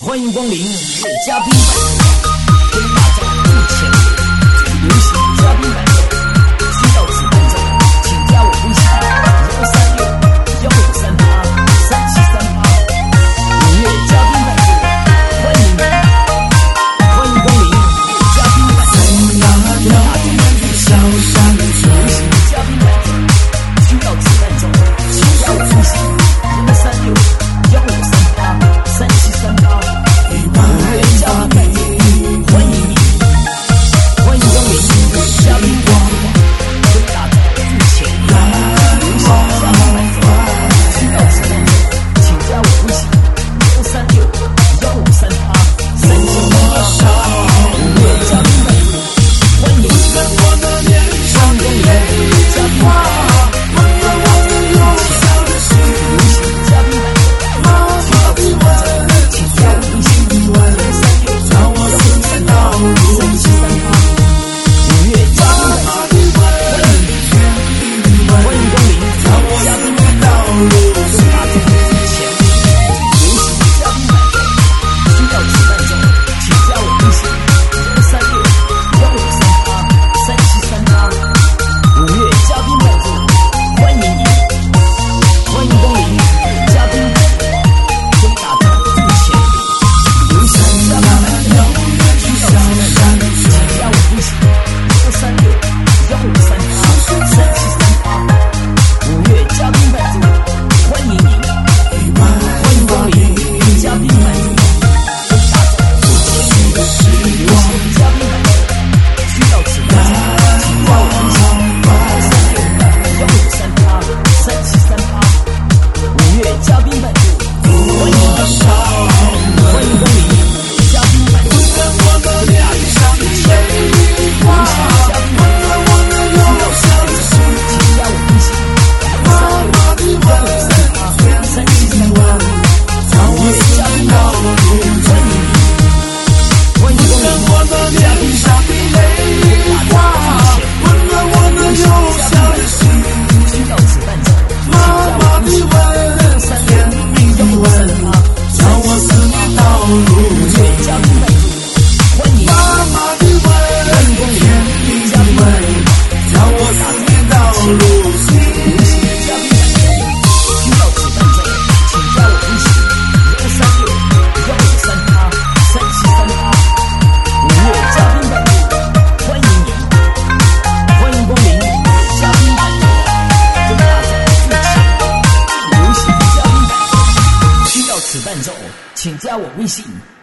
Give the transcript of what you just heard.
欢迎光临5月嘉宾版，跟大家一前流行嘉宾版，需要此伴奏，请加我微信136-153-37385月嘉宾版，欢迎你，欢迎光临5月嘉宾版，跟大家小山流行嘉宾版，需要此伴奏，请加我微信136-153-37385。请加我微信